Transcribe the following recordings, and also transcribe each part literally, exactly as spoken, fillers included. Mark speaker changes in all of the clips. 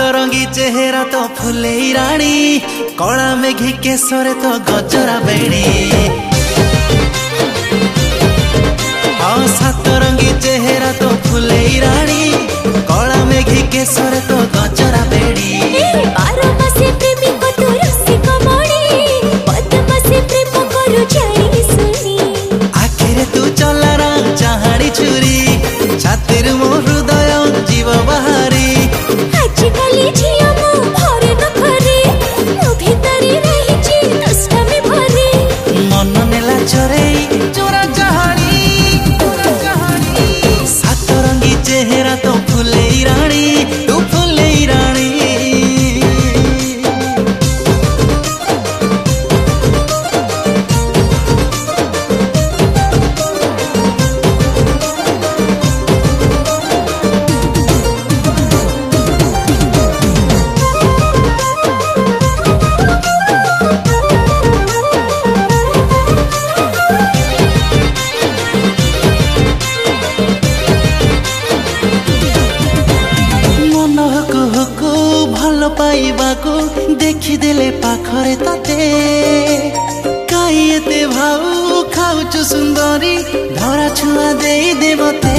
Speaker 1: रंगी चेहरा तो फुले रानी, कला मेघी केसरे तो गजरा बेणी। हाँ सात रंगी चेहरा तो फुले रानी, कला मेघी केसरे तो गजरा बेणी। आखिरे तू चलारा चाहाड़ी छुरी, छातिर मो हृदय जीव बाहारी। मन नेला चोरे चोरा चाहाड़ी, सात रंगी चेहरा तो फुले रानी, तू फुले रानी। पाइबाको देखी देले पाखरे तते, काई एते भाऊ खाउछु सुंदरी, धरा छुआ देई देवते।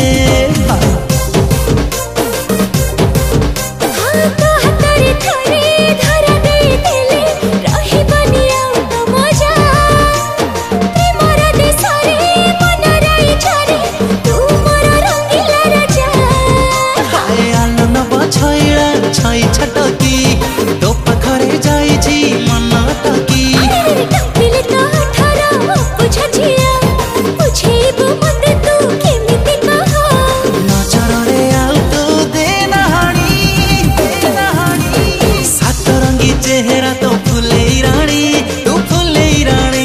Speaker 1: छई छटकी तो पखरे जाई छी मन टकी।
Speaker 2: टपिले तो अठारा बुझा छिया, बुझेबो मते तू केमिति कहा।
Speaker 1: नजर रे आउ तो दे नहानी, दे नहानी। सात रंगी चेहरा तो फुले रानी, तू फुले रानी।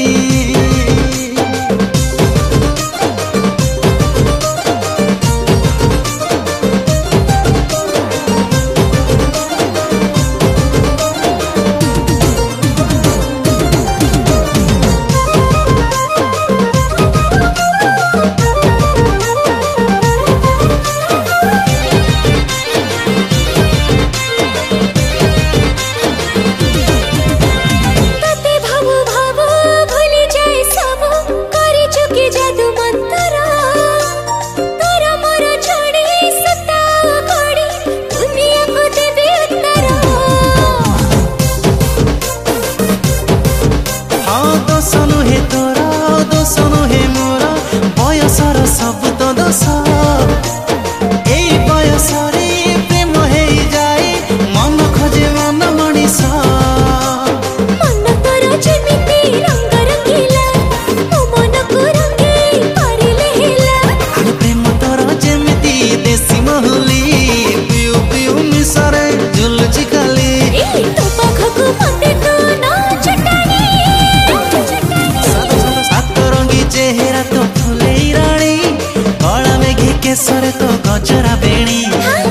Speaker 1: दोसनु हे तोरा दोसनु हे मोरा, बयसर सब तो दोष। एई बयसरे प्रेम हे जाए, मन खोजे मन मनीष।
Speaker 2: मन तोर जेमिति रंग रंगीला, मो मन को रंगे पारिले हेला।
Speaker 1: आरे प्रेम तोर जेमिति देसी महुली, पिउ पिउ मिसरे झुलुची खाली।
Speaker 2: ए तो पाखको मते तो ना चटानी।
Speaker 1: चेहरा तो फुले रानी, कला मेघी केसरे तो गजरा बेणी।